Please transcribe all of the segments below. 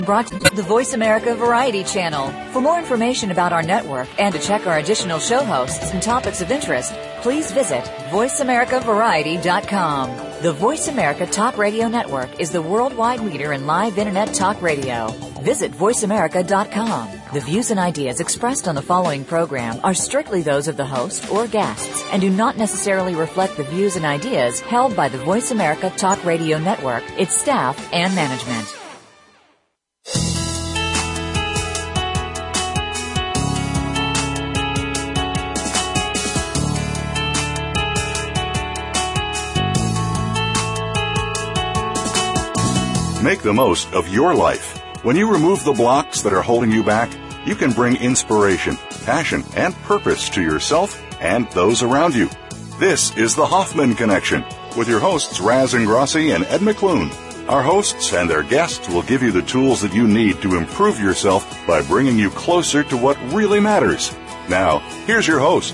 Brought to the Voice America Variety Channel. For more information about our network and to check our additional show hosts and topics of interest, please visit voiceamericavariety.com. The Voice America Talk Radio Network is the worldwide leader in live Internet talk radio. Visit voiceamerica.com. The views and ideas expressed on the following program are strictly those of the host or guests and do not necessarily reflect the views and ideas held by the Voice America Talk Radio Network, its staff, and management. Make the most of your life. When you remove the blocks that are holding you back, you can bring inspiration, passion, and purpose to yourself and those around you. This is the Hoffman Connection with your hosts Raz Ingrassi and Ed McClune. Our hosts and their guests will give you the tools that you need to improve yourself by bringing you closer to what really matters. Now, here's your host.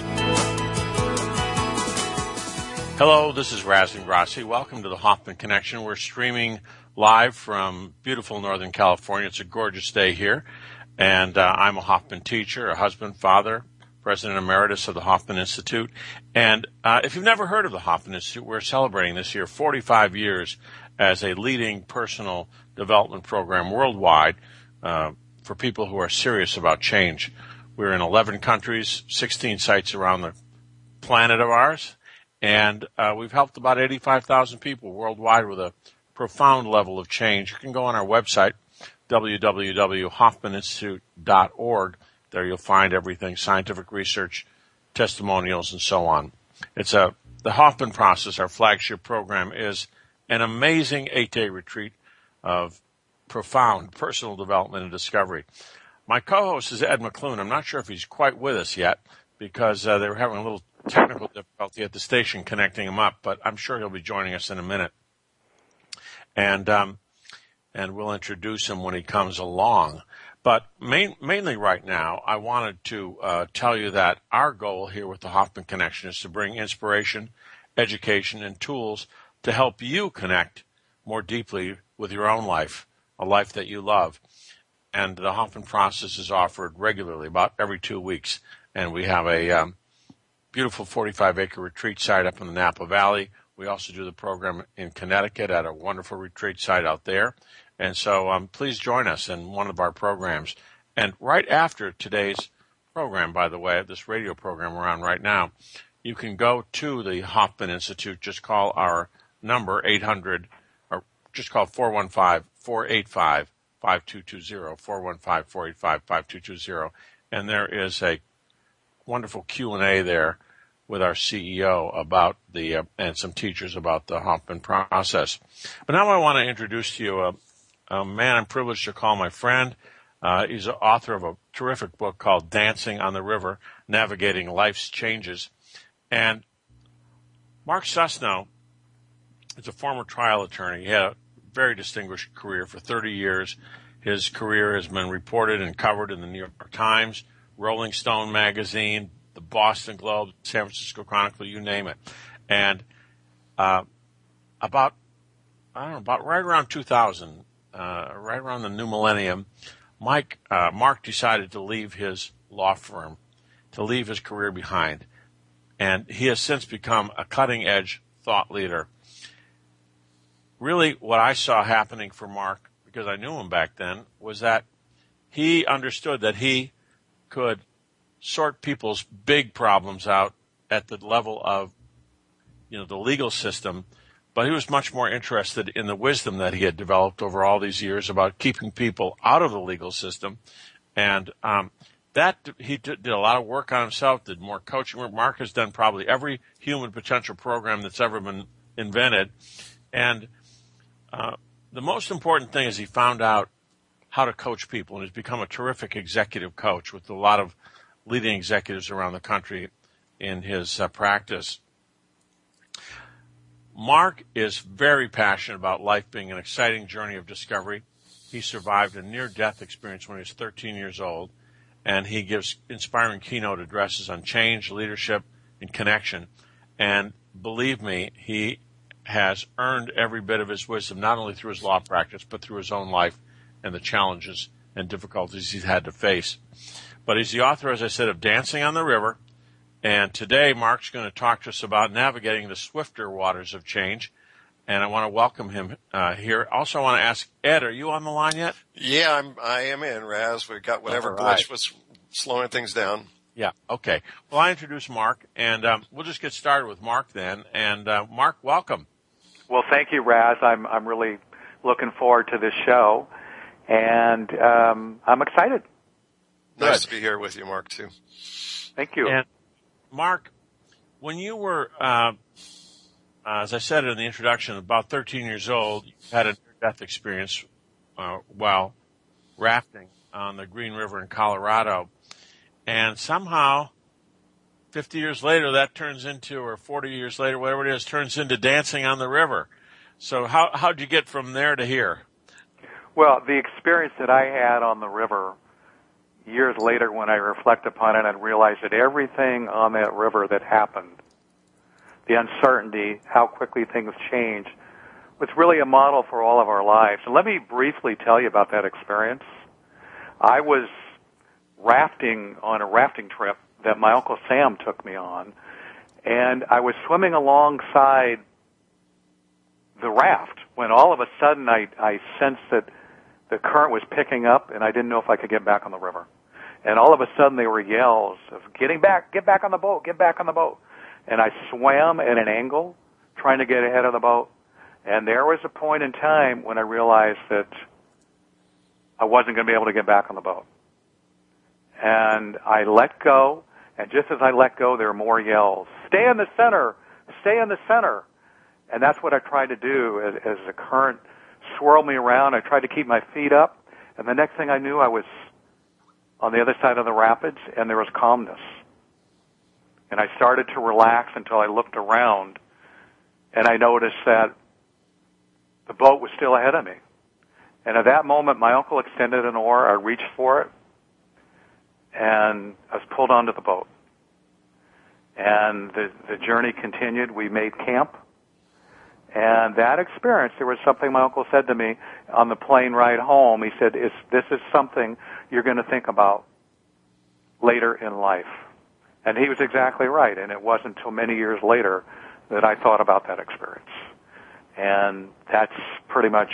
Hello, this is Raz Ingrassi. Welcome to the Hoffman Connection. We're streaming live from beautiful Northern California. It's a gorgeous day here, and I'm a Hoffman teacher, a husband, father, president emeritus of the Hoffman Institute. And if you've never heard of the Hoffman Institute, we're celebrating this year 45 years as a leading personal development program worldwide for people who are serious about change. We're in 11 countries, 16 sites around the planet of ours, and we've helped about 85,000 people worldwide with a profound level of change. You can go on our website, www.hoffmaninstitute.org. There you'll find everything, scientific research, testimonials, and so on. The Hoffman Process, our flagship program, is an amazing 8-day retreat of profound personal development and discovery. My co-host is Ed McClune. I'm not sure if he's quite with us yet because they were having a little technical difficulty at the station connecting him up, but I'm sure he'll be joining us in a minute. And we'll introduce him when he comes along. But mainly right now, I wanted to tell you that our goal here with the Hoffman Connection is to bring inspiration, education, and tools to help you connect more deeply with your own life, a life that you love. And the Hoffman Process is offered regularly, about every 2 weeks. And we have a beautiful 45-acre retreat site up in the Napa Valley. We also do the program in Connecticut at a wonderful retreat site out there. And so please join us in one of our programs. And right after today's program, by the way, this radio program we're on right now, you can go to the Hoffman Institute. Just call our number, 800, or just call 415-485-5220, 415-485-5220. And there is a wonderful Q&A there with our CEO about and some teachers about the Hoffman Process. But now I want to introduce to you a man I'm privileged to call my friend. He's the author of a terrific book called Dancing on the River, Navigating Life's Changes. And Mark Susno is a former trial attorney. He had a very distinguished career for 30 years. His career has been reported and covered in the New York Times, Rolling Stone magazine, the Boston Globe, San Francisco Chronicle, you name it. And about right around 2000, right around the new millennium, Mark decided to leave his law firm, to leave his career behind. And he has since become a cutting-edge thought leader. Really, what I saw happening for Mark, because I knew him back then, was that he understood that he could sort people's big problems out at the level of, the legal system, but he was much more interested in the wisdom that he had developed over all these years about keeping people out of the legal system. And that he did a lot of work on himself, did more coaching work. Mark has done probably every human potential program that's ever been invented. And the most important thing is he found out how to coach people, and he's become a terrific executive coach with a lot of leading executives around the country in his practice. Mark is very passionate about life being an exciting journey of discovery. He survived a near-death experience when he was 13 years old, and he gives inspiring keynote addresses on change, leadership, and connection. And believe me, he has earned every bit of his wisdom, not only through his law practice, but through his own life and the challenges and difficulties he's had to face. But he's the author, as I said, of Dancing on the River. And today, Mark's going to talk to us about navigating the swifter waters of change. And I want to welcome him here. Also, I want to ask Ed, are you on the line yet? Yeah, I am in, Raz. We got whatever glitch was slowing things down. Yeah, okay. Well, I introduced Mark, and we'll just get started with Mark then. And Mark, welcome. Well, thank you, Raz. I'm really looking forward to this show, and I'm excited. Nice to be here with you, Mark, too. Thank you. And Mark, when you were, as I said in the introduction, about 13 years old, you had a near-death experience while rafting on the Green River in Colorado. And somehow, 50 years later, that turns into, or 40 years later, whatever it is, turns into Dancing on the River. So how'd you get from there to here? Well, the experience that I had on the river years later when I reflect upon it and realize that everything on that river that happened, the uncertainty, how quickly things change, was really a model for all of our lives. And let me briefly tell you about that experience. I was rafting on a rafting trip that my Uncle Sam took me on, and I was swimming alongside the raft when all of a sudden I sensed that the current was picking up, and I didn't know if I could get back on the river. And all of a sudden there were yells of, get back on the boat, get back on the boat. And I swam at an angle, trying to get ahead of the boat. And there was a point in time when I realized that I wasn't going to be able to get back on the boat. And I let go, and just as I let go, there were more yells. Stay in the center! Stay in the center! And that's what I tried to do as the current swirled me around. I tried to keep my feet up, and the next thing I knew, I was on the other side of the rapids, and there was calmness. And I started to relax until I looked around, and I noticed that the boat was still ahead of me. And at that moment, my uncle extended an oar. I reached for it, and I was pulled onto the boat. And the journey continued. We made camp. And that experience, there was something my uncle said to me on the plane ride home. He said, this is something you're going to think about later in life. And he was exactly right. And it wasn't until many years later that I thought about that experience. And that's pretty much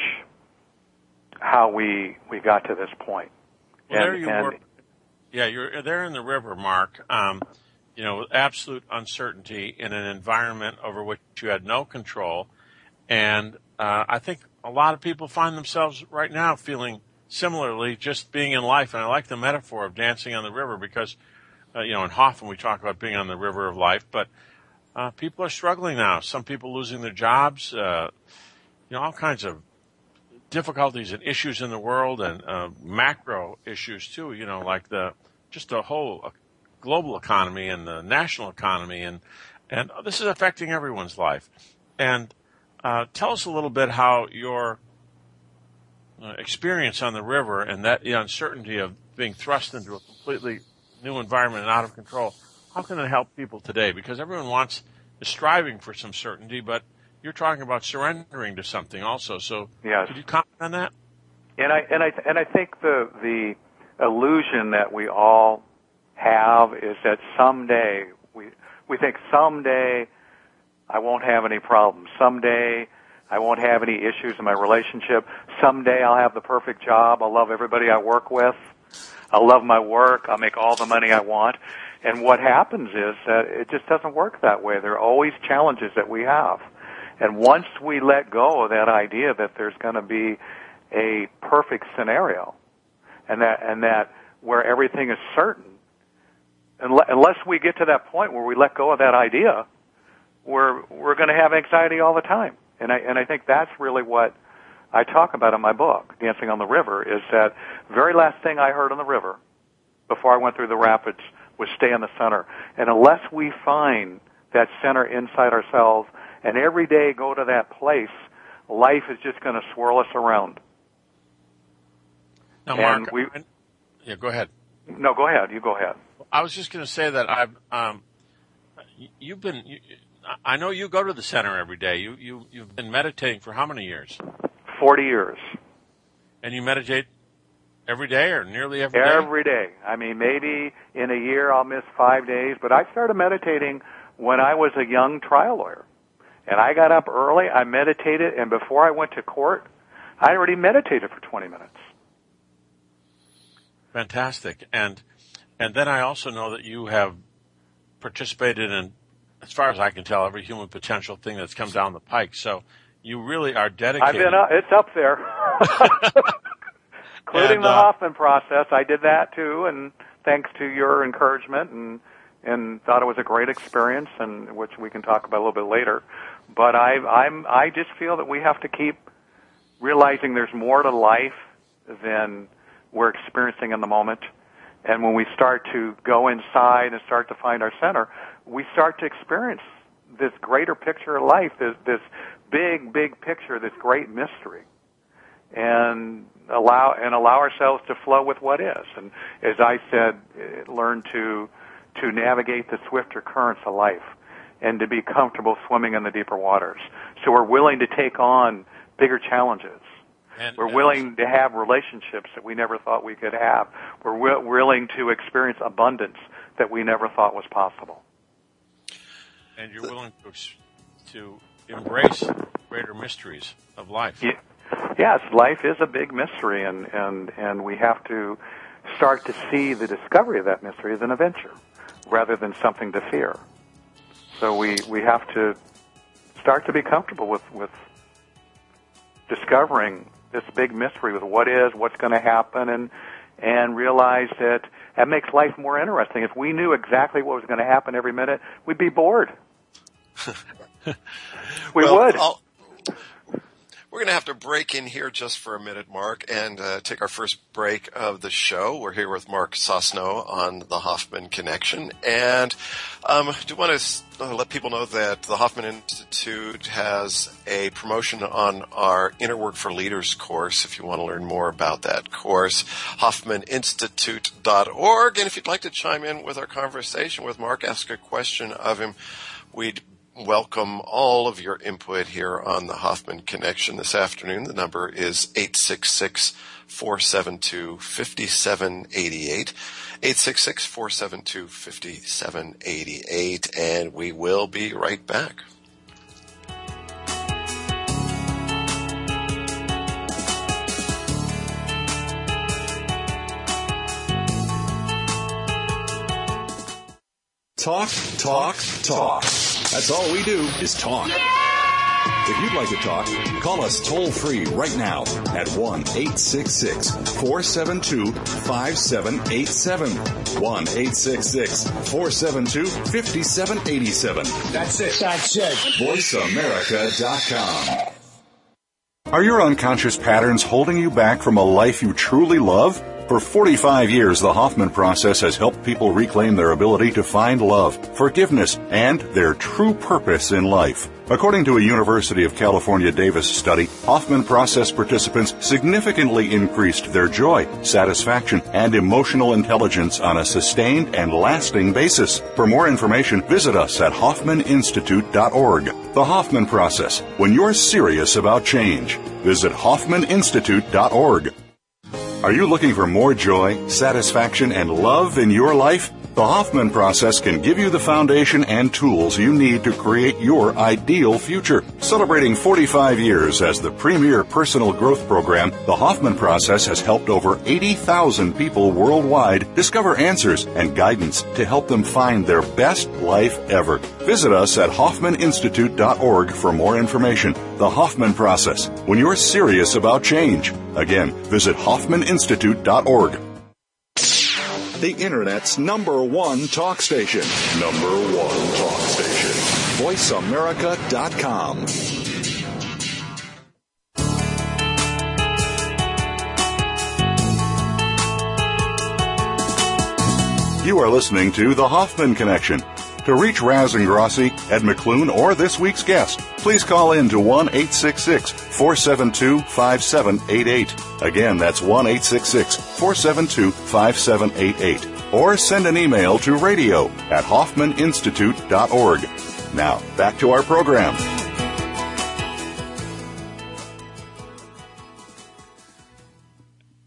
how we got to this point. Well, there you were. Yeah, you're there in the river, Mark. With absolute uncertainty in an environment over which you had no control. And I think a lot of people find themselves right now feeling similarly, just being in life. And I like the metaphor of dancing on the river because, in Hoffman we talk about being on the river of life. But people are struggling now. Some people losing their jobs, all kinds of difficulties and issues in the world, and macro issues too. Like the whole global economy and the national economy, and this is affecting everyone's life. And tell us a little bit how your experience on the river and that the uncertainty of being thrust into a completely new environment and out of control, how can it help people today? Because everyone is striving for some certainty, but you're talking about surrendering to something also. So yes. Could you comment on that? And I think the illusion that we all have is that someday we think someday I won't have any problems. Someday I won't have any issues in my relationship. Someday I'll have the perfect job. I'll love everybody I work with. I'll love my work. I'll make all the money I want. And what happens is that it just doesn't work that way. There are always challenges that we have. And once we let go of that idea that there's going to be a perfect scenario and that where everything is certain, unless we get to that point where we let go of that idea, we're going to have anxiety all the time. And I think that's really what I talk about in my book, Dancing on the River, is that very last thing I heard on the river before I went through the rapids was stay in the center. And unless we find that center inside ourselves and every day go to that place, life is just going to swirl us around. Now, Mark, yeah, go ahead. No, go ahead. You go ahead. I was just going to say that I know you go to the center every day. You've been meditating for how many years? 40 years. And you meditate Every day or nearly every day? Every day. I mean, maybe in a year I'll miss 5 days, but I started meditating when I was a young trial lawyer. And I got up early, I meditated, and before I went to court, I already meditated for 20 minutes. Fantastic. And then I also know that you have participated in, as far as I can tell, every human potential thing that's come down the pike. So you really are dedicated. It's up there. Including the Hoffman process. I did that too, and thanks to your encouragement, and thought it was a great experience, and which we can talk about a little bit later. But I just feel that we have to keep realizing there's more to life than we're experiencing in the moment. And when we start to go inside and start to find our center, we start to experience this greater picture of life, this big picture, this great mystery, and allow ourselves to flow with what is. And as I said, learn to navigate the swifter currents of life and to be comfortable swimming in the deeper waters. So we're willing to take on bigger challenges. We're willing to have relationships that we never thought we could have. We're willing to experience abundance that we never thought was possible. And you're willing to embrace greater mysteries of life. Yes, life is a big mystery, and we have to start to see the discovery of that mystery as an adventure rather than something to fear. So we have to start to be comfortable with discovering this big mystery with what is, what's going to happen, and realize that makes life more interesting. If we knew exactly what was going to happen every minute, we'd be bored. We would. We're going to have to break in here just for a minute, Mark, and take our first break of the show. We're here with Mark Sosnow on the Hoffman Connection. And I do want to let people know that the Hoffman Institute has a promotion on our Inner Work for Leaders course. If you want to learn more about that course, HoffmanInstitute.org. And if you'd like to chime in with our conversation with Mark, ask a question of him, we'd welcome all of your input here on the Hoffman Connection this afternoon. The number is 866-472-5788, 866-472-5788, and we will be right back. Talk. That's all we do is talk. If you'd like to talk, call us toll-free right now at 1-866-472-5787. 1-866-472-5787. That's it. VoiceAmerica.com. Are your unconscious patterns holding you back from a life you truly love? For 45 years, the Hoffman process has helped people reclaim their ability to find love, forgiveness, and their true purpose in life. According to a University of California Davis study, Hoffman process participants significantly increased their joy, satisfaction, and emotional intelligence on a sustained and lasting basis. For more information, visit us at HoffmanInstitute.org. The Hoffman process, when you're serious about change. Visit HoffmanInstitute.org. Are you looking for more joy, satisfaction, and love in your life? The Hoffman process can give you the foundation and tools you need to create your ideal future. Celebrating 45 years as the premier personal growth program, the Hoffman process has helped over 80,000 people worldwide discover answers and guidance to help them find their best life ever. Visit us at HoffmanInstitute.org for more information. The Hoffman process, when you're serious about change. Again, visit HoffmanInstitute.org. The Internet's #1 talk station. #1 talk station. VoiceAmerica.com. You are listening to The Hoffman Connection. To reach Raz Ingrassi, Ed McClune, or this week's guest, please call in to 1-866-472-5788. Again, that's 1-866-472-5788. Or send an email to radio@HoffmanInstitute.org. Now, back to our program.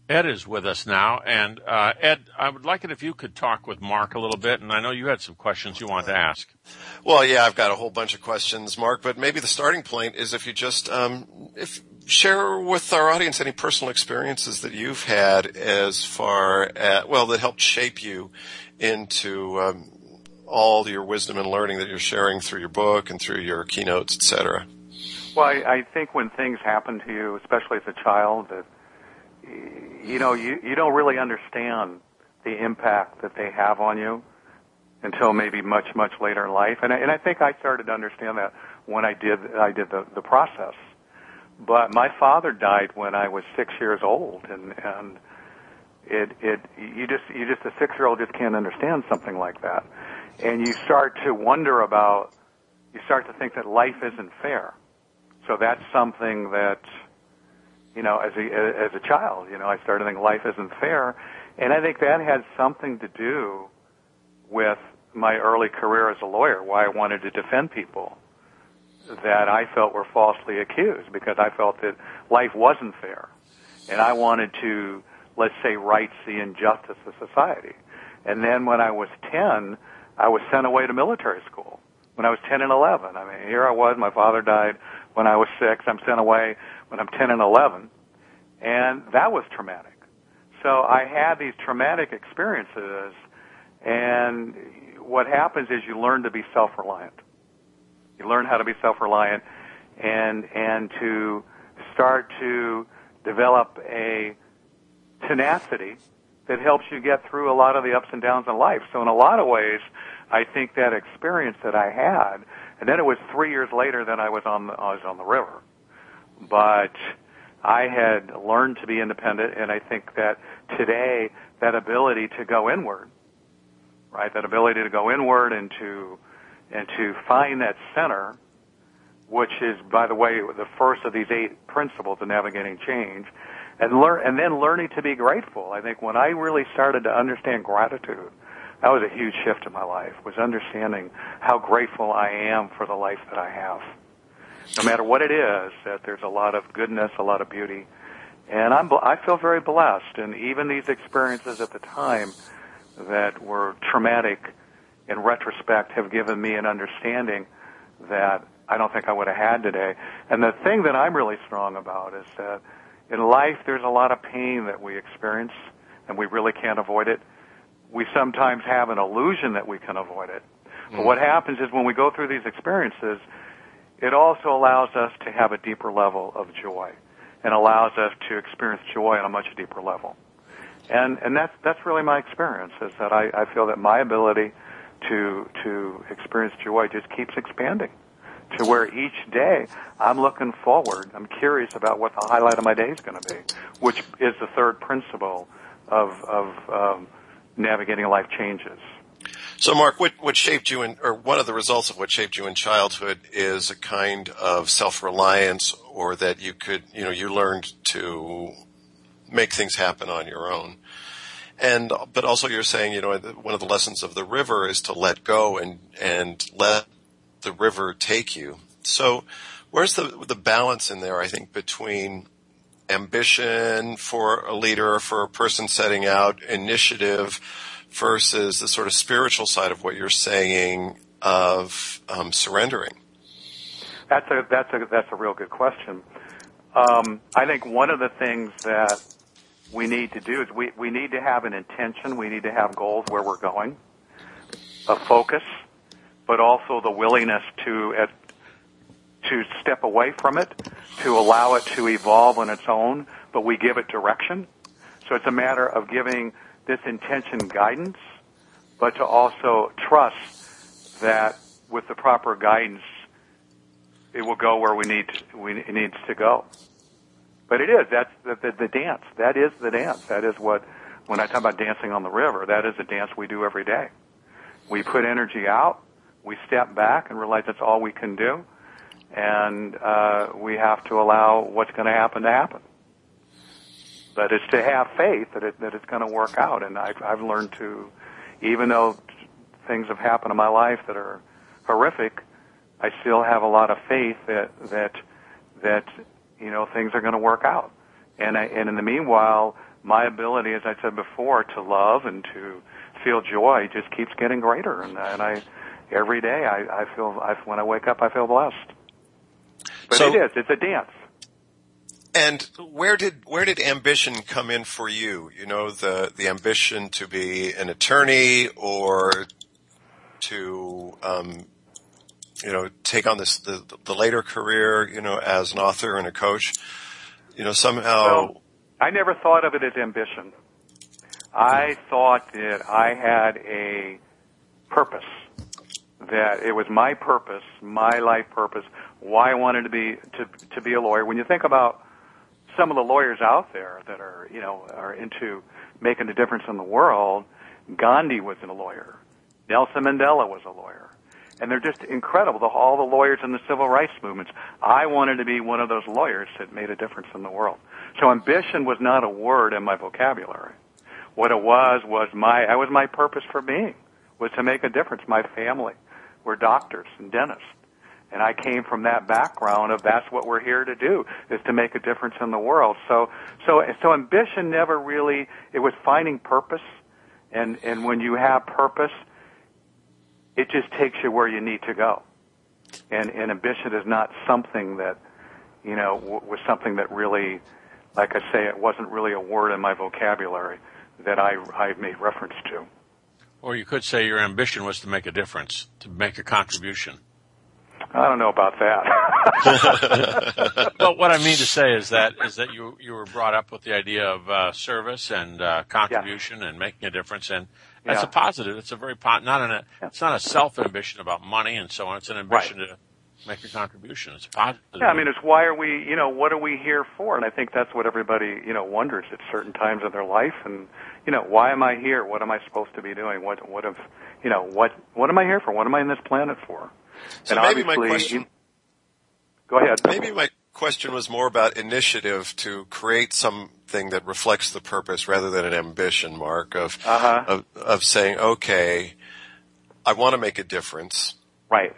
Ed is with us now. And Ed, I would like it if you could talk with Mark a little bit. And I know you had some questions you wanted to ask. Well, yeah, I've got a whole bunch of questions, Mark, but maybe the starting point is if you just share with our audience any personal experiences that you've had as far as, that helped shape you into all your wisdom and learning that you're sharing through your book and through your keynotes, et cetera. Well, I think when things happen to you, especially as a child, that you don't really understand the impact that they have on you until maybe much, much later in life. And I think I started to understand that when I did the process. But my father died when I was 6 years old, and a 6-year-old just can't understand something like that. And you start to think that life isn't fair. So that's something that, as a child, I started to think life isn't fair. And I think that had something to do with my early career as a lawyer, why I wanted to defend people that I felt were falsely accused, because I felt that life wasn't fair. And I wanted to, let's say, right the injustice of society. And then when I was 10, I was sent away to military school. When I was 10 and 11, I mean, here I was, my father died when I was 6, I'm sent away when I'm 10 and 11, and that was traumatic. So I had these traumatic experiences, and what happens is you learn to be self-reliant. You learn how to be self-reliant and to start to develop a tenacity that helps you get through a lot of the ups and downs in life. So in a lot of ways, I think that experience that I had, and then it was 3 years later that I was on the river. But I had learned to be independent, and I think that today that ability to go inward, right, that ability to go inward and to find that center, which is, by the way, the first of these 8 principles of navigating change, and then learning to be grateful. I think when I really started to understand gratitude, that was a huge shift in my life, was understanding how grateful I am for the life that I have. No matter what it is, that there's a lot of goodness, a lot of beauty. And I feel very blessed. And even these experiences at the time that were traumatic, in retrospect, have given me an understanding that I don't think I would have had today. And the thing that I'm really strong about is that in life there's a lot of pain that we experience, and we really can't avoid it. We sometimes have an illusion that we can avoid it. But what happens is when we go through these experiences, it also allows us to have a deeper level of joy, and allows us to experience joy on a much deeper level. And that's really my experience, is that I feel that my ability to experience joy just keeps expanding, to where each day I'm looking forward. I'm curious about what the highlight of my day is going to be, which is the third principle of navigating life changes. So, Mark, what shaped you or one of the results of what shaped you in childhood is a kind of self-reliance, or that you could, you learned to make things happen on your own. But also you're saying, one of the lessons of the river is to let go and let the river take you. So where's the balance in there, I think, between ambition for a leader, for a person setting out, initiative, versus the sort of spiritual side of what you're saying of surrendering? That's a real good question. I think one of the things that we need to do is we need to have an intention. We need to have goals where we're going, a focus, but also the willingness to step away from it, to allow it to evolve on its own, but we give it direction. So it's a matter of giving this intention guidance, but to also trust that with the proper guidance, it will go where it needs to go. But that's the dance. That is the dance. That is what, when I talk about dancing on the river, that is a dance we do every day. We put energy out, we step back and realize that's all we can do, and we have to allow what's going to happen. But it's to have faith that it's going to work out. And I've learned to, even though things have happened in my life that are horrific, I still have a lot of faith that things are going to work out. And in the meanwhile, my ability, as I said before, to love and to feel joy just keeps getting greater. And I every day I feel when I wake up I feel blessed. But it's a dance. And where did ambition come in for you? You know, the ambition to be an attorney or to take on the later career, as an author and a coach. Somehow. Well, I never thought of it as ambition. I thought that I had a purpose, that it was my purpose, my life purpose, why I wanted to be a lawyer. When you think about some of the lawyers out there that are into making a difference in the world, Gandhi was a lawyer. Nelson Mandela was a lawyer. And they're just incredible, all the lawyers in the civil rights movements. I wanted to be one of those lawyers that made a difference in the world. So ambition was not a word in my vocabulary. What it was my purpose for being, was to make a difference. My family were doctors and dentists. And I came from that background of that's what we're here to do, is to make a difference in the world. So ambition never really, it was finding purpose. And when you have purpose, it just takes you where you need to go. And ambition is not something that, was something that really, like I say, it wasn't really a word in my vocabulary that I made reference to. Or you could say your ambition was to make a difference, to make a contribution. I don't know about that. But what I mean to say is that you were brought up with the idea of service and contribution and making a difference, and that's a positive. It's a very it's not a self ambition about money and so on. It's an ambition to make a contribution. It's a positive. Yeah, I mean, it's why are we? What are we here for? And I think that's what everybody wonders at certain times of their life. And why am I here? What am I supposed to be doing? What am I here for? What am I in this planet for? So and maybe my question. Go ahead. Maybe my question was more about initiative to create something that reflects the purpose rather than an ambition, Mark, of saying, okay, I want to make a difference. Right.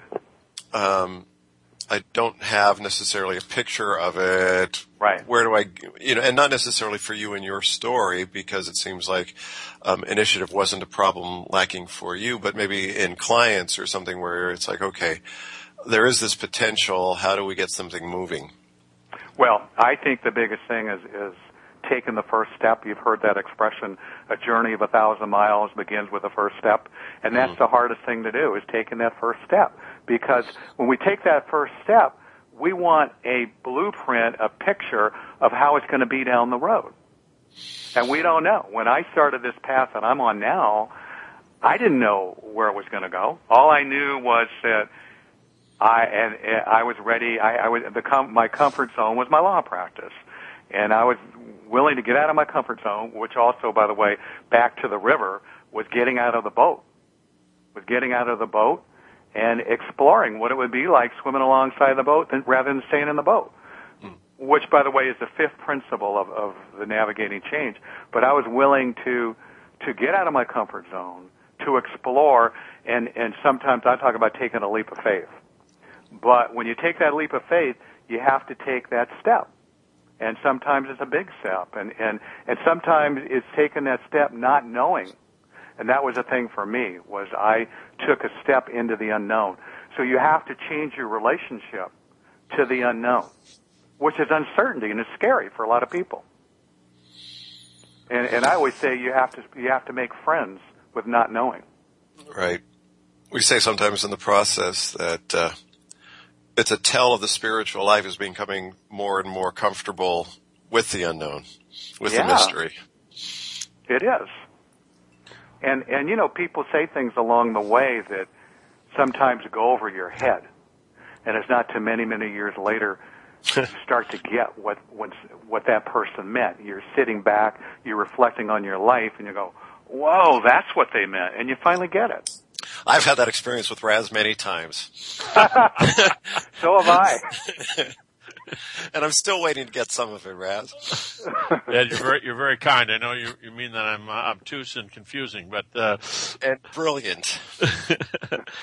I don't have necessarily a picture of it. Right. Where do I, and not necessarily for you in your story, because it seems like initiative wasn't a problem lacking for you, but maybe in clients or something where it's like, okay, there is this potential. How do we get something moving? Well, I think the biggest thing is taking the first step. You've heard that expression, a journey of 1,000 miles begins with the first step. And that's the hardest thing to do, is taking that first step. Because when we take that first step, we want a blueprint, a picture of how it's going to be down the road. And we don't know. When I started this path that I'm on now, I didn't know where it was going to go. All I knew was that I was ready. My comfort zone was my law practice. And I was willing to get out of my comfort zone, which also, by the way, back to the river, was getting out of the boat. And exploring what it would be like swimming alongside the boat rather than staying in the boat, which, by the way, is the fifth principle of the navigating change. But I was willing to get out of my comfort zone, to explore, and sometimes I talk about taking a leap of faith. But when you take that leap of faith, you have to take that step. And sometimes it's a big step, and sometimes it's taking that step not knowing. And that was the thing for me, was I took a step into the unknown. So you have to change your relationship to the unknown, which is uncertainty, and it's scary for a lot of people. And I always say you have to make friends with not knowing. Right. We say sometimes in the process that it's a tell of the spiritual life is becoming more and more comfortable with the unknown, with the mystery. It is. And people say things along the way that sometimes go over your head. And it's not too many years later you start to get what that person meant. You're sitting back, you're reflecting on your life, and you go, whoa, that's what they meant. And you finally get it. I've had that experience with Raz many times. So have I. And I'm still waiting to get some of it, Raz. Yeah, you're very kind. I know you mean that I'm obtuse and confusing, but and brilliant.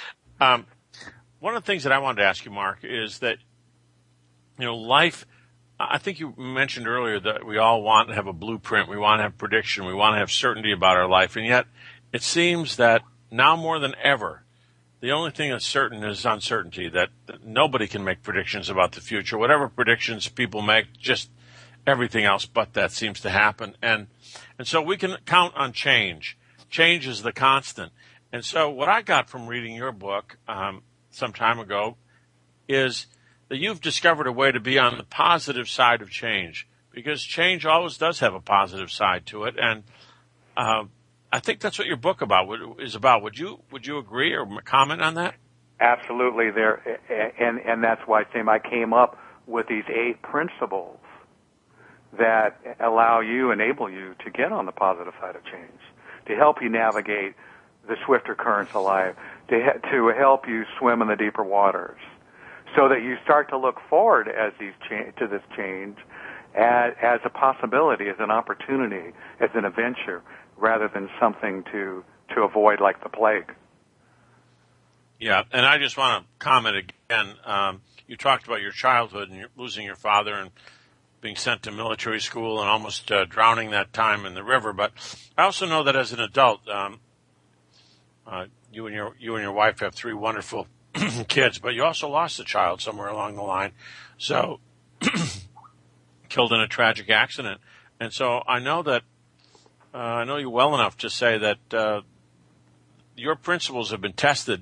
One of the things that I wanted to ask you, Mark, is that life I think you mentioned earlier that we all want to have a blueprint. We want to have prediction. We want to have certainty about our life. And yet it seems that now more than ever, the only thing that's certain is uncertainty, that nobody can make predictions about the future. Whatever predictions people make, just everything else but that seems to happen. And so we can count on change. Change is the constant. And so what I got from reading your book some time ago is that you've discovered a way to be on the positive side of change, because change always does have a positive side to it. And I think that's what your book is about. Would you agree or comment on that? Absolutely. And that's why, Sam, I came up with these 8 principles that enable you to get on the positive side of change, to help you navigate the swifter currents of life, to help you swim in the deeper waters, so that you start to look forward to this change as a possibility, as an opportunity, as an adventure, rather than something to avoid like the plague. Yeah, and I just want to comment again. You talked about your childhood and losing your father and being sent to military school and almost drowning that time in the river. But I also know that as an adult, you and your wife have 3 wonderful kids, but you also lost a child somewhere along the line. So killed in a tragic accident. And so I know that I know you well enough to say that your principles have been tested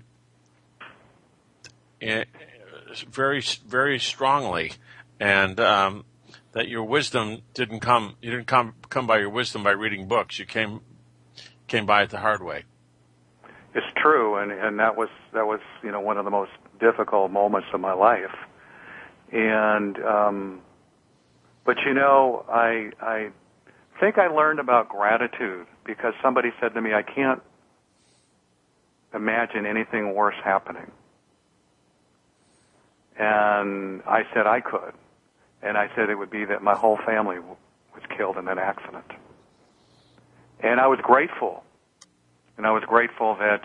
very, very strongly, and that your wisdom didn't come by your wisdom by reading books. You came by it the hard way. It's true, and that was one of the most difficult moments of my life. And but I think I learned about gratitude because somebody said to me, I can't imagine anything worse happening. And I said I could. And I said it would be that my whole family was killed in an accident. And I was grateful. And I was grateful that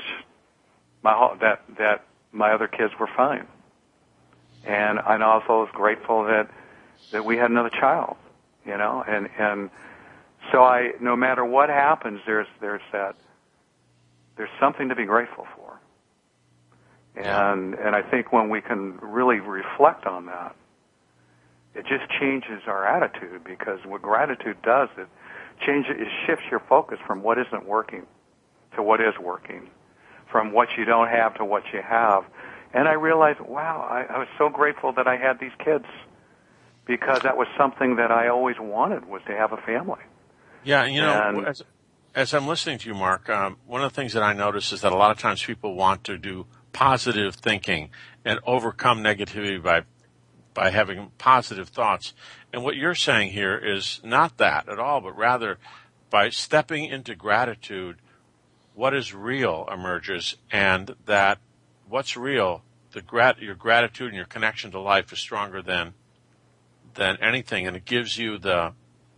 my other kids were fine. And I also was grateful that we had another child, and so no matter what happens, there's something to be grateful for. And I think when we can really reflect on that, it just changes our attitude, because what gratitude does, it shifts your focus from what isn't working to what is working, from what you don't have to what you have. And I realized, wow, I was so grateful that I had these kids, because that was something that I always wanted, was to have a family. Yeah, as I'm listening to you, Mark, one of the things that I notice is that a lot of times people want to do positive thinking and overcome negativity by having positive thoughts. And what you're saying here is not that at all, but rather by stepping into gratitude, what is real emerges, and that what's real, your gratitude and your connection to life is stronger than anything, and it gives you the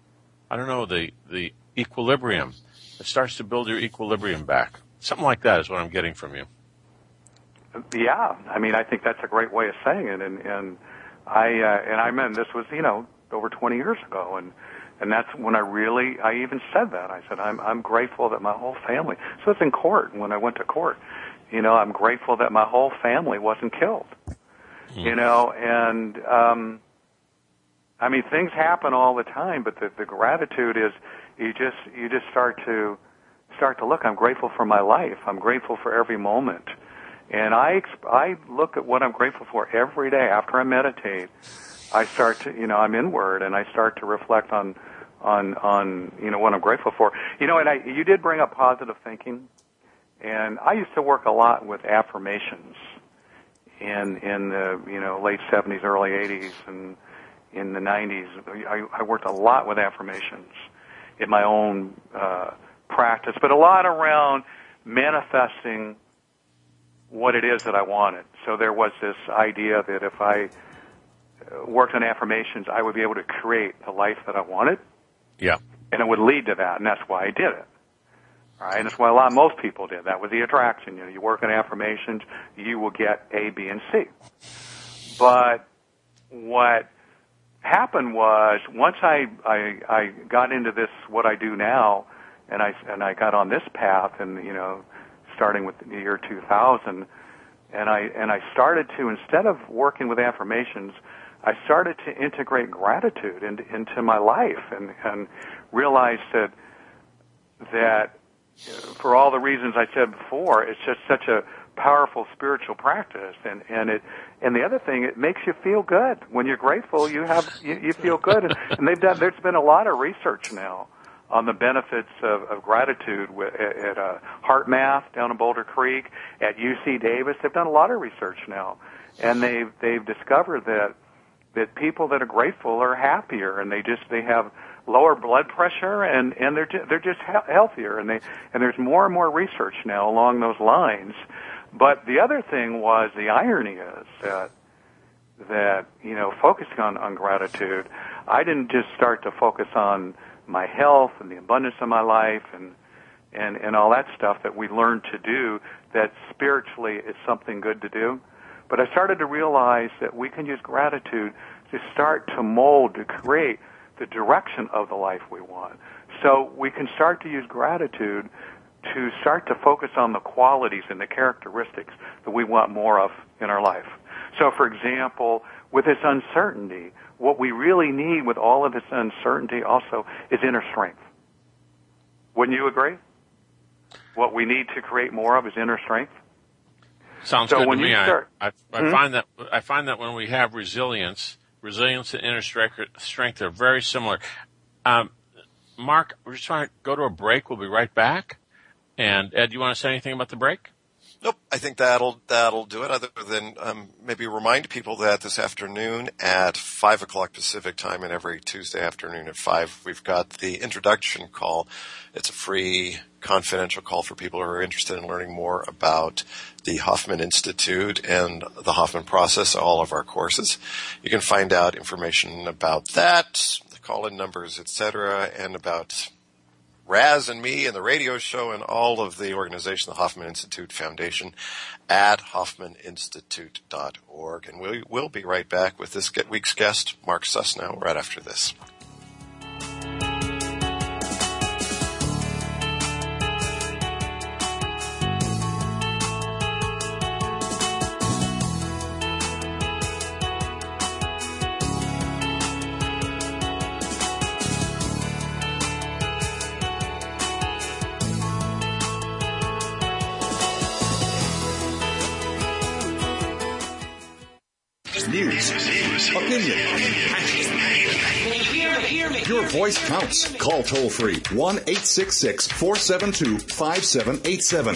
equilibrium. It starts to build your equilibrium back. Something like that is what I'm getting from you. Yeah, I think that's a great way of saying it, and I meant this was over 20 years ago, and that's when I even said that. I said I'm grateful that my whole family. So it's in court. When I went to court, I'm grateful that my whole family wasn't killed. And things happen all the time, but the gratitude is you just start to look. I'm grateful for my life. I'm grateful for every moment. And I look at what I'm grateful for every day. After I meditate, I start to, I'm inward, and I start to reflect on what I'm grateful for. And you did bring up positive thinking, and I used to work a lot with affirmations in the late 70s, early 80s, and in the 90s. I worked a lot with affirmations in my own practice, but a lot around manifesting what it is that I wanted. So there was this idea that if I worked on affirmations, I would be able to create the life that I wanted. Yeah. And it would lead to that, and that's why I did it. All right, and that's why most people did. That was the attraction. You work on affirmations, you will get A, B, and C. But what happened was once I got into this, what I do now, and I got on this path, and starting with the year 2000, and I started to, instead of working with affirmations, I started to integrate gratitude into my life, and realized that for all the reasons I said before, it's just such a powerful spiritual practice, and the other thing, it makes you feel good when you're grateful. You feel good, and there's been a lot of research now on the benefits of gratitude at HeartMath down in Boulder Creek, at UC Davis. They've done a lot of research now, and they've discovered that people that are grateful are happier, and they have lower blood pressure, and they're just healthier, and there's more and more research now along those lines. But the other thing was, the irony is that focusing on gratitude, I didn't just start to focus on my health and the abundance of my life and all that stuff that we learned to do, that spiritually is something good to do. But I started to realize that we can use gratitude to start to mold, to create the direction of the life we want. So we can start to use gratitude to start to focus on the qualities and the characteristics that we want more of in our life. So, for example, with this uncertainty, what we really need with all of this uncertainty also is inner strength. Wouldn't you agree? What we need to create more of is inner strength. Sounds good to me. I find that when we have resilience and inner strength are very similar. Mark, we're just trying to go to a break. We'll be right back. And Ed, you want to say anything about the break? Nope. I think that'll do it. Other than maybe remind people that this afternoon at 5 o'clock Pacific time, and every Tuesday afternoon at 5, we've got the introduction call. It's a free, confidential call for people who are interested in learning more about the Hoffman Institute and the Hoffman process, all of our courses. You can find out information about that, the call-in numbers, etc., and about Raz and me and the radio show and all of the organization, the Hoffman Institute Foundation, at hoffmaninstitute.org. And we'll be right back with this week's guest, Mark Susnow, right after this. News, opinion. Your voice counts. Call toll-free 1-866-472-5787.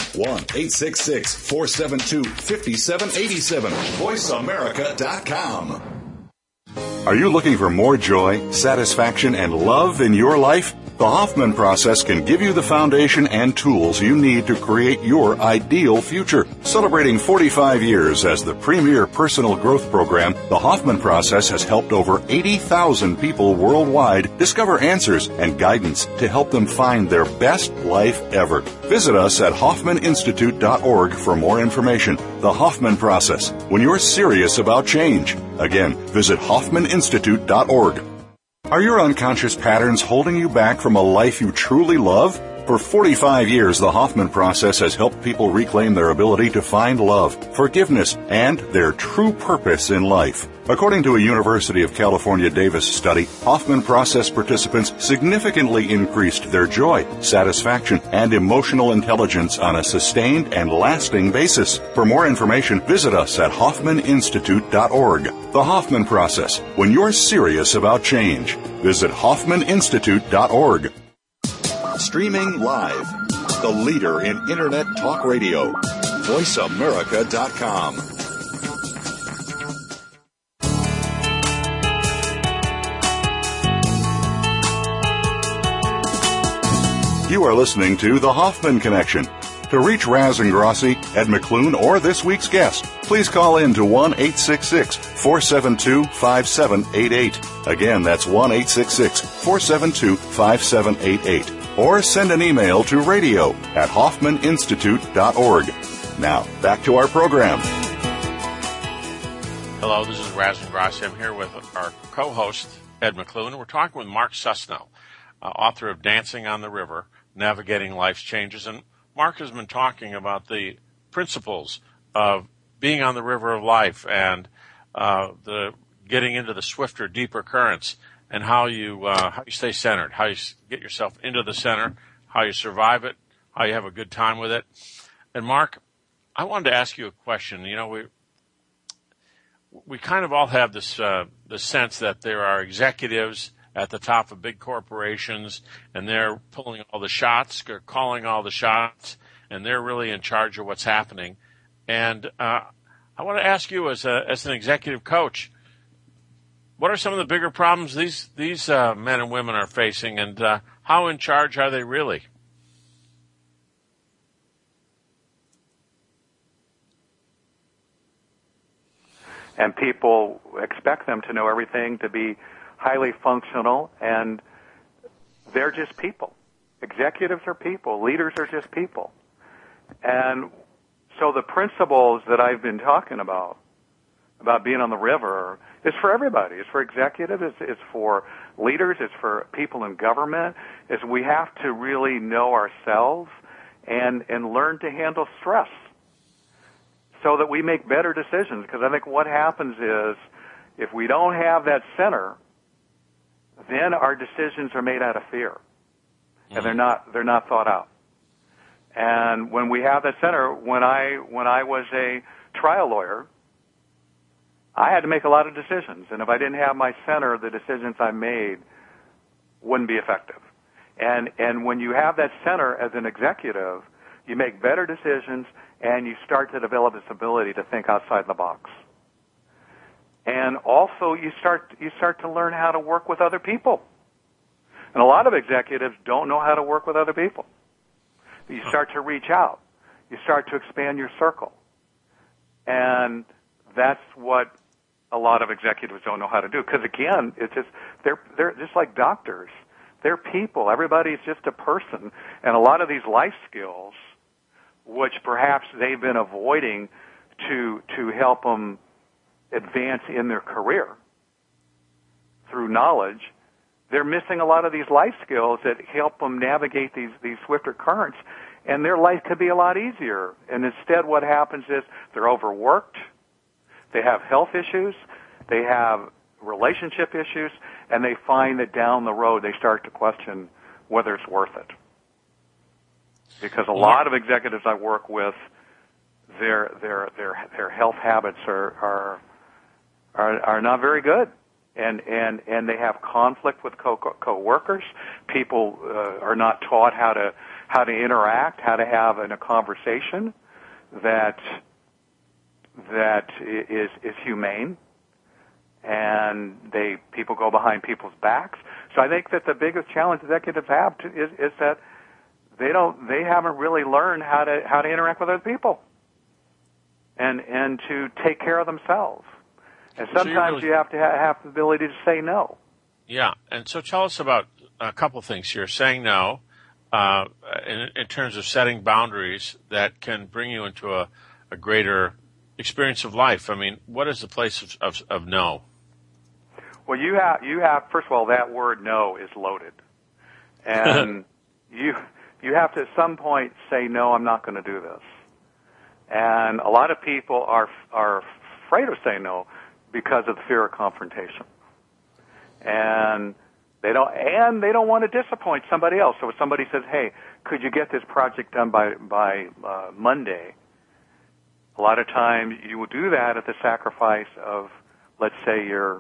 1-866-472-5787. VoiceAmerica.com. Are you looking for more joy, satisfaction, and love in your life? The Hoffman process can give you the foundation and tools you need to create your ideal future. Celebrating 45 years as the premier personal growth program, the Hoffman process has helped over 80,000 people worldwide discover answers and guidance to help them find their best life ever. Visit us at hoffmaninstitute.org for more information. The Hoffman process, when you're serious about change. Again, visit hoffmaninstitute.org. Are your unconscious patterns holding you back from a life you truly love? For 45 years, the Hoffman process has helped people reclaim their ability to find love, forgiveness, and their true purpose in life. According to a University of California Davis study, Hoffman process participants significantly increased their joy, satisfaction, and emotional intelligence on a sustained and lasting basis. For more information, visit us at hoffmaninstitute.org. The Hoffman process, when you're serious about change. Visit hoffmaninstitute.org. Streaming live, the leader in Internet talk radio, VoiceAmerica.com. You are listening to The Hoffman Connection. To reach Raz Ingrassi, Ed McClune, or this week's guest, please call in to 1-866-472-5788. Again, that's 1-866-472-5788. Or send an email to radio@hoffmaninstitute.org. Now, back to our program. Hello, this is Razvan Grassi. I'm here with our co-host, Ed McClune. We're talking with Mark Susno, author of Dancing on the River, Navigating Life's Changes. And Mark has been talking about the principles of being on the river of life and the getting into the swifter, deeper currents, and how you stay centered, how you get yourself into the center, how you survive it, how you have a good time with it. And Mark, I wanted to ask you a question. You know, we kind of all have this the sense that there are executives at the top of big corporations, and they're pulling all the shots, they're calling all the shots, and they're really in charge of what's happening. And I want to ask you, as an executive coach, what are some of the bigger problems these men and women are facing, and how in charge are they really? And people expect them to know everything, to be highly functional, and they're just people. Executives are people. Leaders are just people. And so the principles that I've been talking about being on the river, is for everybody. It's for executives. It's for leaders. It's for people in government. We have to really know ourselves and learn to handle stress so that we make better decisions. Because I think what happens is if we don't have that center, then our decisions are made out of fear, and they're not thought out. And when we have that center, when I was a trial lawyer, I had to make a lot of decisions, and if I didn't have my center, the decisions I made wouldn't be effective. And when you have that center as an executive, you make better decisions, and you start to develop this ability to think outside the box. And also, you start to learn how to work with other people. And a lot of executives don't know how to work with other people. You start to reach out. You start to expand your circle. And that's what a lot of executives don't know how to do. Because again, it's just they're just like doctors. They're people. Everybody's just a person. And a lot of these life skills, which perhaps they've been avoiding to help them advance in their career through knowledge, they're missing a lot of these life skills that help them navigate these swifter currents, and their life could be a lot easier. And instead what happens is they're overworked, they have health issues, they have relationship issues, and they find that down the road they start to question whether it's worth it. Because a lot of executives I work with, their health habits are not very good, and they have conflict with co-workers. People are not taught how to interact, how to have a conversation that is humane, and people go behind people's backs. So I think that the biggest challenge executives have is that they haven't really learned how to interact with other people and to take care of themselves. And sometimes you have to have the ability to say no. Yeah, and so tell us about a couple things here. Saying no, in terms of setting boundaries that can bring you into a greater experience of life. I mean, what is the place of no? Well, you have first of all, that word no is loaded, and you have to at some point say no, I'm not going to do this. And a lot of people are afraid of saying no because of the fear of confrontation, and they don't want to disappoint somebody else. So if somebody says, "Hey, could you get this project done by Monday?" A lot of times you will do that at the sacrifice of, let's say, your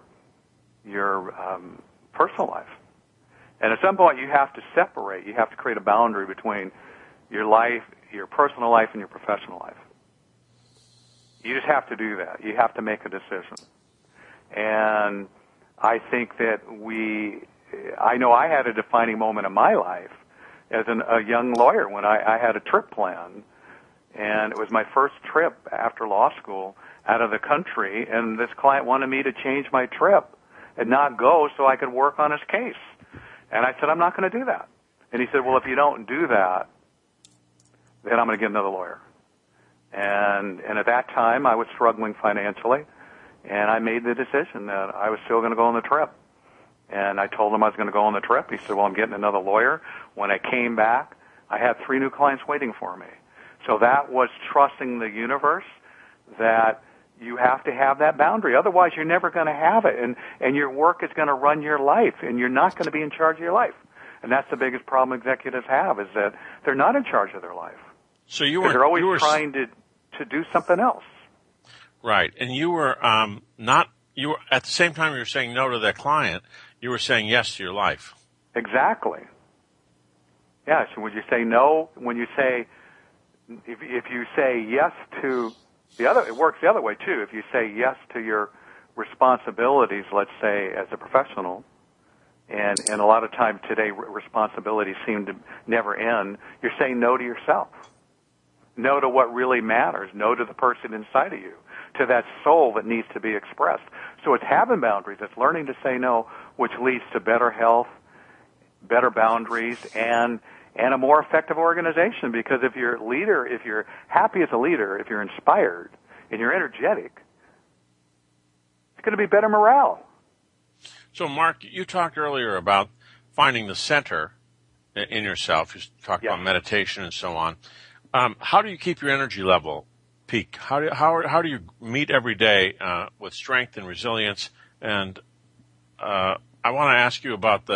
personal life. And at some point you have to separate. You have to create a boundary between your life, your personal life, and your professional life. You just have to do that. You have to make a decision. And I think that I know I had a defining moment in my life as a young lawyer when I had a trip plan. And it was my first trip after law school out of the country, and this client wanted me to change my trip and not go so I could work on his case. And I said, I'm not going to do that. And he said, well, if you don't do that, then I'm going to get another lawyer. And at that time, I was struggling financially, And I made the decision that I was still going to go on the trip. And I told him I was going to go on the trip. He said, well, I'm getting another lawyer. When I came back, I had 3 new clients waiting for me. So that was trusting the universe that you have to have that boundary. Otherwise, you're never going to have it. And your work is going to run your life, and you're not going to be in charge of your life. And that's the biggest problem executives have, is that they're not in charge of their life. So they're always trying to do something else. Right. And you were at the same time you were saying no to that client, you were saying yes to your life. Exactly. Yeah, so when you say no, if you say yes to the other, it works the other way too. If you say yes to your responsibilities, let's say as a professional, and a lot of times today responsibilities seem to never end, you're saying no to yourself. No to what really matters. No to the person inside of you. To that soul that needs to be expressed. So it's having boundaries. It's learning to say no, which leads to better health, better boundaries, and a more effective organization. Because if you're a leader, if you're happy as a leader, if you're inspired, and you're energetic, it's going to be better morale. So, Mark, you talked earlier about finding the center in yourself. You talked about meditation and so on. How do you keep your energy level peak? How do you meet every day with strength and resilience? And I want to ask you about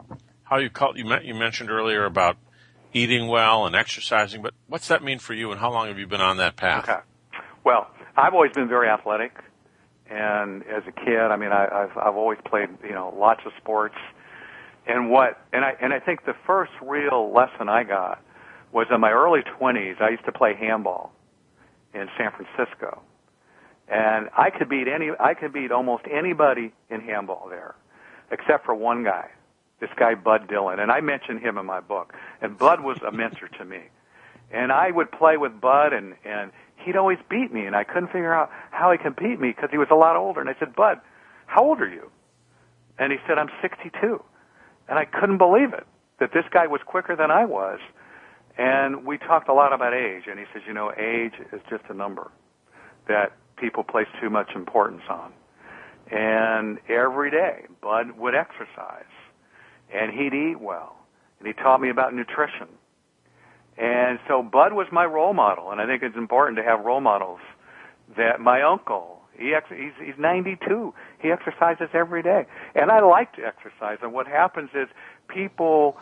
you mentioned earlier about eating well and exercising, but what's that mean for you, and how long have you been on that path? Okay. Well, I've always been very athletic, and as a kid, I mean, I've always played lots of sports, and I think the first real lesson I got was in my early 20s. I used to play handball in San Francisco, and I could beat almost anybody in handball there, except for one guy, this guy Bud Dillon, and I mentioned him in my book. And Bud was a mentor to me, and I would play with Bud, and he'd always beat me, and I couldn't figure out how he could beat me because he was a lot older. And I said, Bud, how old are you? And he said, I'm 62, and I couldn't believe it that this guy was quicker than I was. And we talked a lot about age, and he says, age is just a number that people place too much importance on. And every day, Bud would exercise, and he'd eat well, and he taught me about nutrition. And so Bud was my role model, and I think it's important to have role models. That my uncle, he's 92, he exercises every day, and I like to exercise. And what happens is people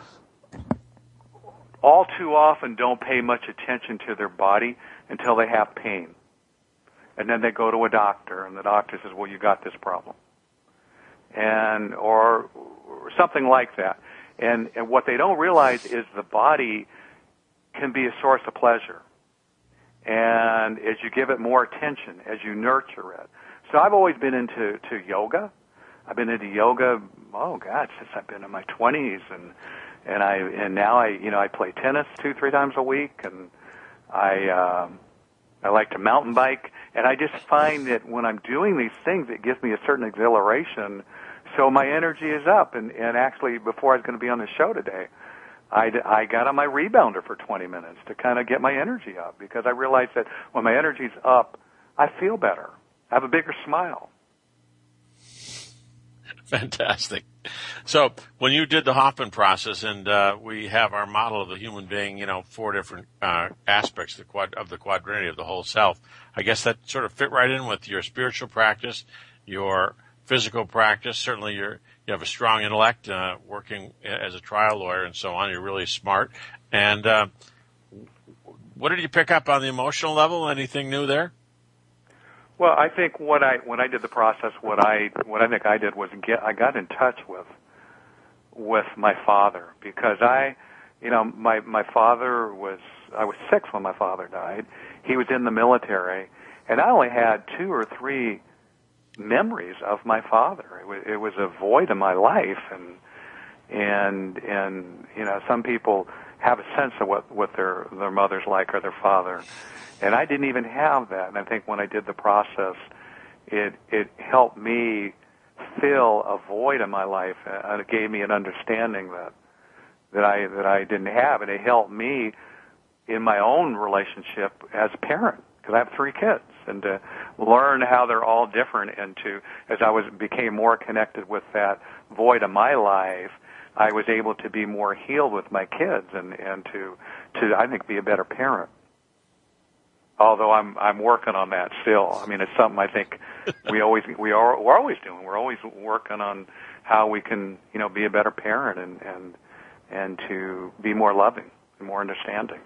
all too often don't pay much attention to their body until they have pain. And then they go to a doctor, and the doctor says, well, you got this problem. Or something like that. And what they don't realize is the body can be a source of pleasure. And as you give it more attention, as you nurture it. So I've always been into yoga. I've been into yoga, since I've been in my 20s, and now I play tennis 2-3 times a week, and I like to mountain bike, and I just find that when I'm doing these things, it gives me a certain exhilaration, so my energy is up. And actually, before I was going to be on the show today, I got on my rebounder for 20 minutes to kind of get my energy up, because I realized that when my energy's up, I feel better. I have a bigger smile. Fantastic. So when you did the Hoffman process, and we have our model of the human being, 4 different aspects of the quadrinity of the whole self, I guess that sort of fit right in with your spiritual practice, your physical practice. Certainly you have a strong intellect, working as a trial lawyer and so on. You're really smart. And what did you pick up on the emotional level? Anything new there? Well, I think when I did the process, what I think I did was I got in touch with my father, because my father I was 6 when my father died. He was in the military, and I only had 2 or 3 memories of my father. It was a void in my life, and some people have a sense of what their mother's like, or their father. And I didn't even have that. And I think when I did the process, it helped me fill a void in my life, and it gave me an understanding that I didn't have, and it helped me in my own relationship as a parent. because I have 3 kids, and to learn how they're all different, and as I became more connected with that void of my life, I was able to be more healed with my kids, and to I think be a better parent. Although I'm working on that still. I mean, it's something I think we're always doing. We're always working on how we can, be a better parent and to be more loving and more understanding.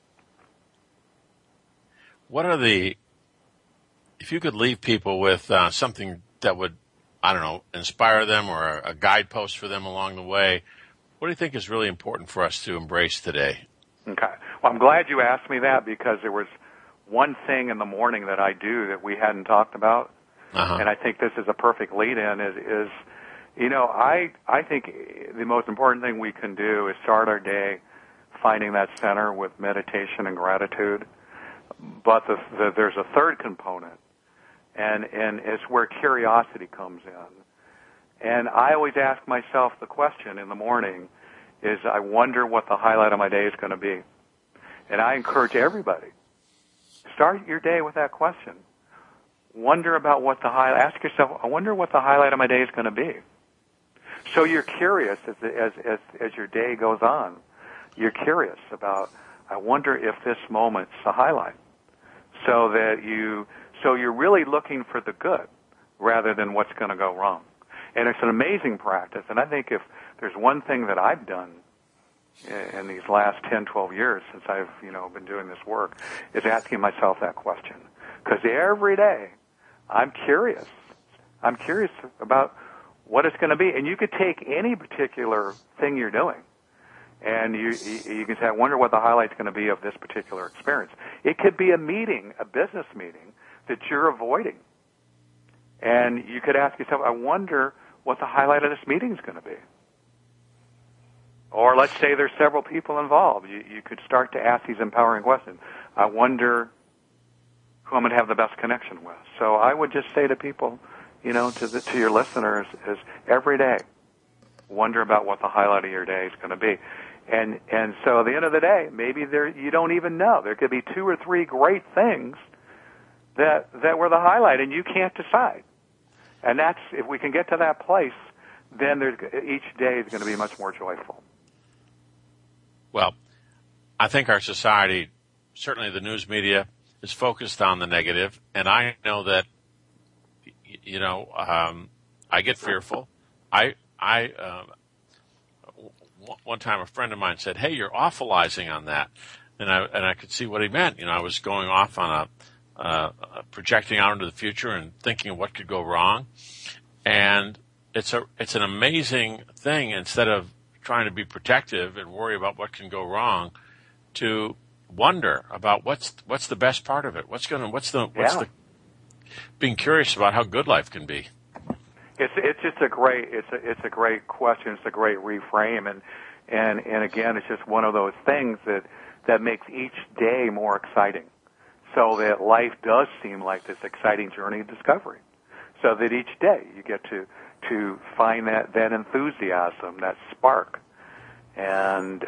What are if you could leave people with something that would, I don't know, inspire them or a guidepost for them along the way, what do you think is really important for us to embrace today? Okay. Well, I'm glad you asked me that, because there was one thing in the morning that I do that we hadn't talked about, and I think this is a perfect lead-in, is I think the most important thing we can do is start our day finding that center with meditation and gratitude. But there's a third component, and it's where curiosity comes in. And I always ask myself the question in the morning is, I wonder what the highlight of my day is going to be. And I encourage everybody, start your day with that question. Wonder about what ask yourself, I wonder what the highlight of my day is going to be. So you're curious as your day goes on. You're curious about, I wonder if this moment's the highlight. So you're really looking for the good rather than what's going to go wrong. And it's an amazing practice. And I think if there's one thing that I've done in these last 10, 12 years since I've, been doing this work, is asking myself that question. Because every day I'm curious. I'm curious about what it's going to be. And you could take any particular thing you're doing, and you can say, I wonder what the highlight's going to be of this particular experience. It could be a meeting, a business meeting, that you're avoiding. And you could ask yourself, I wonder what the highlight of this meeting is going to be. Or let's say there's several people involved. You could start to ask these empowering questions. I wonder who I'm going to have the best connection with. So I would just say to people, to your listeners, is every day, wonder about what the highlight of your day is going to be. And so at the end of the day, maybe you don't even know. There could be 2 or 3 great things that were the highlight, and you can't decide. And that's, if we can get to that place, then each day is going to be much more joyful. Well, I think our society, certainly the news media, is focused on the negative, and I know that, I get fearful. One time a friend of mine said, "Hey, you're awfulizing on that," and I could see what he meant. I was going off on projecting out into the future and thinking of what could go wrong, and it's an amazing thing, instead of trying to be protective and worry about what can go wrong, to wonder about what's the best part of it. Being curious about how good life can be. It's just a great question. It's a great reframe, and again, it's just one of those things that makes each day more exciting, so that life does seem like this exciting journey of discovery. So that each day you get to find that enthusiasm, that spark, and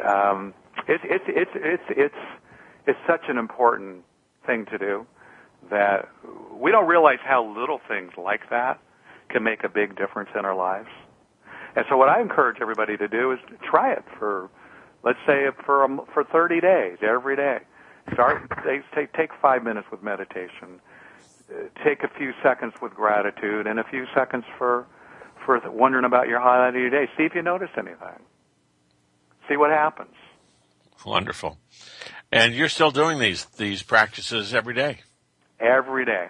it's such an important thing to do that we don't realize how little things like that can make a big difference in our lives. And so what I encourage everybody to do is try it for, let's say, for 30 days, every day. Take 5 minutes with meditation. Take a few seconds with gratitude, and a few seconds for wondering about your highlight of your day. See if you notice anything. See what happens. Wonderful. And you're still doing these practices every day? Every day.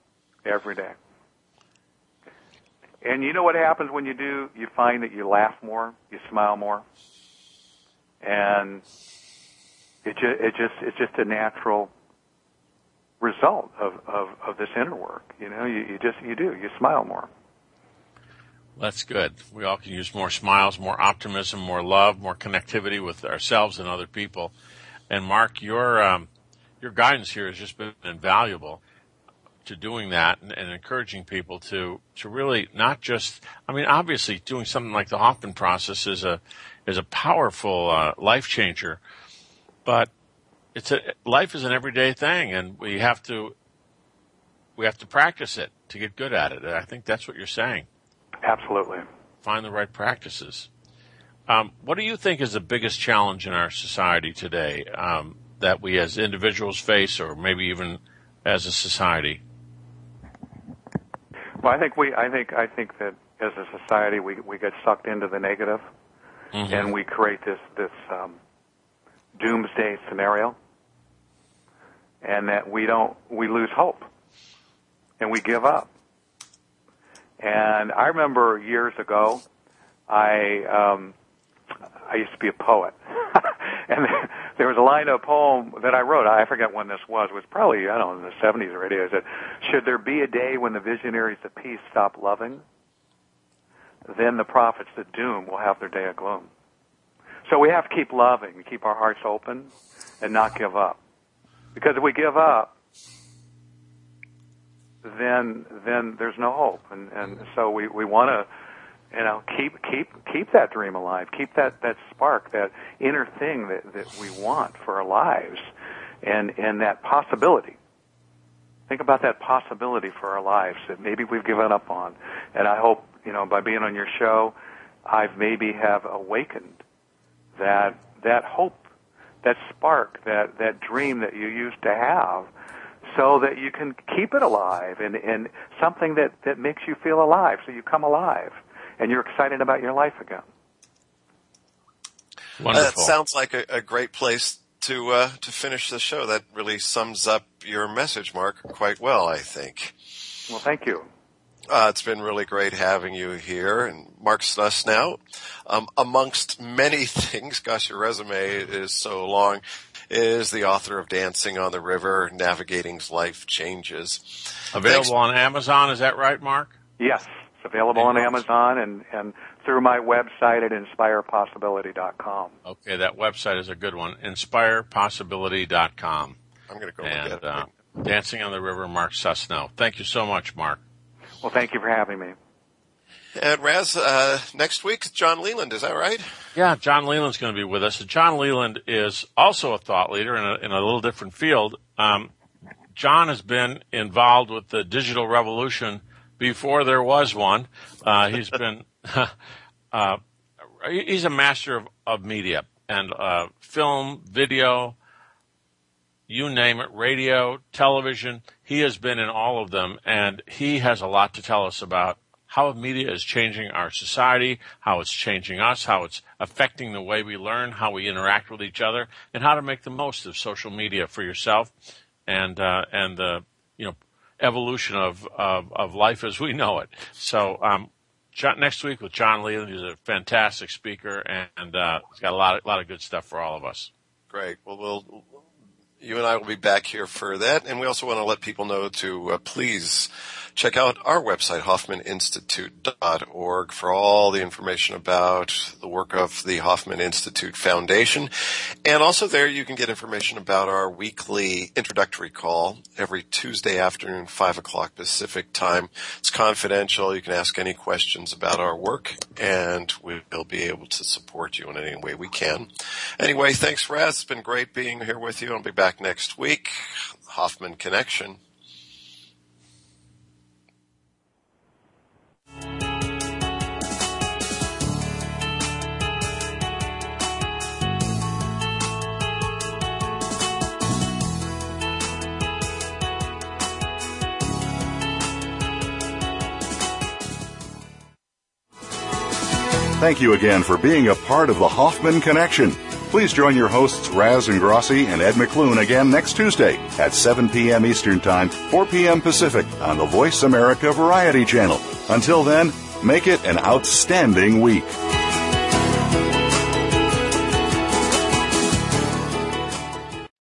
And you know what happens when you do? You find that you laugh more, you smile more, and it's just a natural result of this inner work. You smile more. That's good. We all can use more smiles, more optimism, more love, more connectivity with ourselves and other people. And Mark, your guidance here has just been invaluable to doing that and encouraging people to really not just, obviously doing something like the Hoffman process is a powerful life changer, but life is an everyday thing, and we have to practice it to get good at it. And I think that's what you're saying. Absolutely. Find the right practices. What do you think is the biggest challenge in our society today that we as individuals face, or maybe even as a society? Well, I think that as a society we get sucked into the negative, mm-hmm. and we create this doomsday scenario, and that we lose hope, and we give up. And I remember years ago, I used to be a poet, and there was a line of a poem that I wrote. I forget when this was. It was probably, I don't know, in the 70s or 80s. It said, "Should there be a day when the visionaries of peace stop loving, then the prophets of doom will have their day of gloom." So we have to keep loving, keep our hearts open, and not give up. Because if we give up, then there's no hope. And so we want to, keep that dream alive, keep that spark, that inner thing that we want for our lives, and that possibility. Think about that possibility for our lives that maybe we've given up on. And I hope, by being on your show, I've maybe have awakened that hope, that spark, that dream that you used to have, so that you can keep it alive and something that makes you feel alive, so you come alive and you're excited about your life again. Wonderful. That sounds like a great place to finish the show. That really sums up your message, Mark, quite well, I think. Well, thank you. It's been really great having you here. And Mark Susnow, amongst many things, gosh, your resume is so long, is the author of Dancing on the River, Navigating Life Changes. Available on Amazon, is that right, Mark? Yes, it's available on Amazon and through my website at inspirepossibility.com. Okay, that website is a good one, inspirepossibility.com. I'm going to go look at it. Dancing on the River, Mark Susnow. Thank you so much, Mark. Well, thank you for having me. And Raz, next week, John Leland, is that right? Yeah, John Leland's going to be with us. John Leland is also a thought leader in a little different field. John has been involved with the digital revolution before there was one. He's been he's a master of media and film, video, you name it, radio, television. He has been in all of them, and he has a lot to tell us about how media is changing our society, how it's changing us, how it's affecting the way we learn, how we interact with each other, and how to make the most of social media for yourself and the evolution of life as we know it. So next week with John Leland, who's a fantastic speaker, and he's got a lot of good stuff for all of us. Great. Well, you and I will be back here for that, and we also want to let people know to please check out our website, HoffmanInstitute.org, for all the information about the work of the Hoffman Institute Foundation. And also there you can get information about our weekly introductory call every Tuesday afternoon, 5 o'clock Pacific time. It's confidential. You can ask any questions about our work, and we'll be able to support you in any way we can. Anyway, thanks, Raz. It's been great being here with you. I'll be back next week. Hoffman Connection. Thank you again for being a part of the Hoffman Connection. Please join your hosts Raz Ingrassi and Ed McClune again next Tuesday at 7 p.m. Eastern Time, 4 p.m. Pacific on the Voice America Variety Channel. Until then, make it an outstanding week.